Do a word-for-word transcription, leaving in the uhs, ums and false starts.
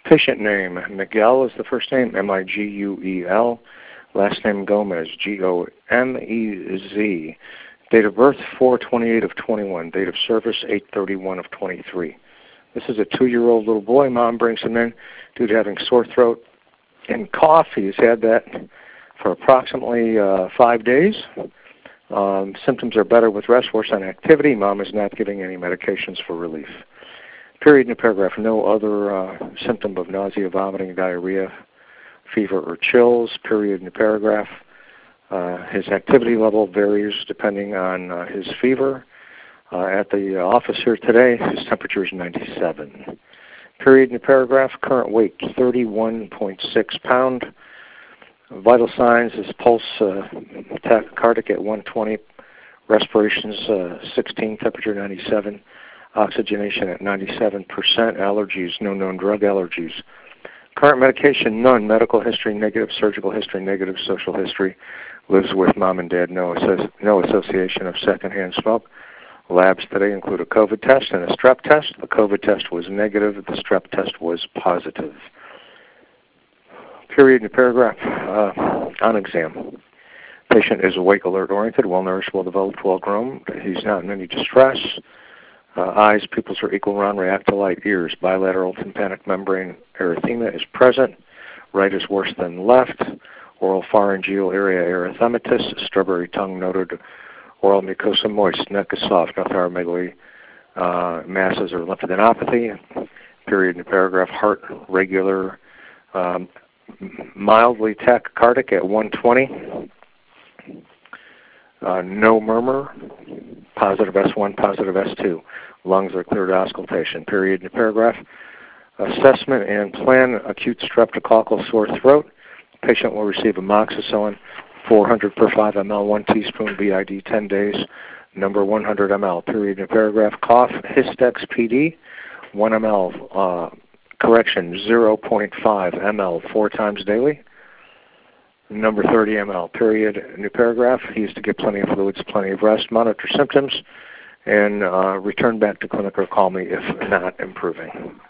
Patient name, Miguel is the first name, M I G U E L. Last name Gomez, G O M E Z. Date of birth, four twenty-eight of twenty-one. Date of service, eight thirty-one of twenty-three. This is a two-year-old little boy. Mom brings him in due to having sore throat and cough. He's had that for approximately uh, five days. Um, symptoms are better with rest, worse on activity. Mom is not giving any medications for relief. Period in the paragraph. No other uh, symptom of nausea, vomiting, diarrhea, fever, or chills. Period in the paragraph. Uh, his activity level varies depending on uh, his fever. Uh, at the office here today, his temperature is ninety-seven. Period in the paragraph. Current weight, thirty-one point six pound. Vital signs is pulse uh, tachycardic at one twenty. Respirations uh, sixteen, temperature ninety-seven. Oxygenation at ninety-seven percent. Allergies, no known drug allergies. Current medication, none. Medical history, negative. Surgical history, negative. Social history. Lives with mom and dad, no, associ- no association of secondhand smoke. Labs today include a COVID test and a strep test. The COVID test was negative. The strep test was positive. Period in the paragraph. Uh, on exam. Patient is awake, alert, oriented, well-nourished, well-developed, well-grown. He's not in any distress. Uh, eyes, pupils are equal, round, react to light. Ears, bilateral tympanic membrane erythema is present. Right is worse than left. Oral pharyngeal area erythematous. Strawberry tongue noted. Oral mucosa moist. Neck is soft. No thyromegaly uh, masses or lymphadenopathy. Period in the paragraph. Heart regular. Um, mildly tachycardic at one twenty. Uh, no murmur. Positive S one, positive S two. Lungs are clear to auscultation. Period in the paragraph. Assessment and plan acute streptococcal sore throat. Patient will receive amoxicillin, four hundred per five milliliters, one teaspoon B I D, ten days, number one hundred milliliters. Period in the paragraph. Cough, Histex P D, one milliliter. Uh, correction, zero point five milliliters, four times daily. Number thirty milliliters. Period in the paragraph. He is to get plenty of fluids, plenty of rest, monitor symptoms, and uh, return back to clinic or call me if not improving.